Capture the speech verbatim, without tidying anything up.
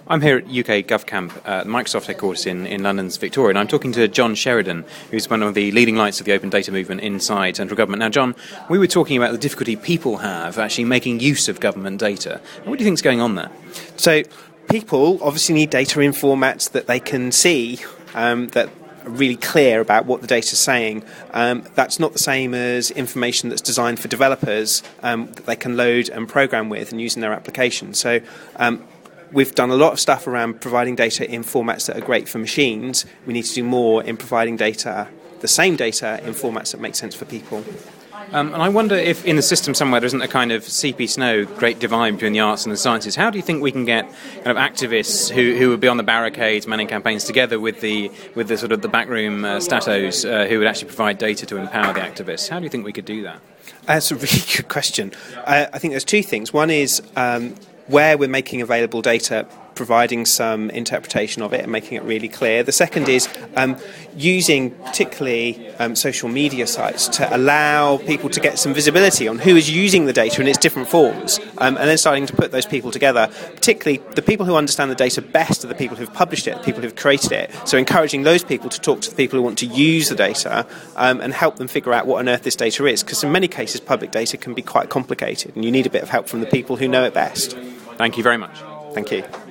I'm here at U K GovCamp at Microsoft headquarters in, in London's Victoria, and I'm talking to John Sheridan, who's one of the leading lights of the open data movement inside central government. Now, John, we were talking about the difficulty people have actually making use of government data. What do you think is going on there? So, people obviously need data in formats that they can see, um, that are really clear about what the data is saying. Um, that's not the same as information that's designed for developers um, that they can load and program with and use in their application. So, um, we've done a lot of stuff around providing data in formats that are great for machines. We need to do more in providing data, the same data, in formats that make sense for people. Um, and I wonder if in the system somewhere there isn't a kind of C P Snow great divide between the arts and the sciences. How do you think we can get kind of activists who, who would be on the barricades manning campaigns together with the with the sort of the backroom uh, statos uh, who would actually provide data to empower the activists? How do you think we could do that? That's a really good question. Uh, I think there's two things. One is um, where we're making available data, providing some interpretation of it and making it really clear. The second is um, using particularly um, social media sites to allow people to get some visibility on who is using the data in its different forms, um, and then starting to put those people together. Particularly the people who understand the data best are the people who've published it, the people who've created it. So encouraging those people to talk to the people who want to use the data um, and help them figure out what on earth this data is, because in many cases public data can be quite complicated and you need a bit of help from the people who know it best. Thank you very much. Thank you.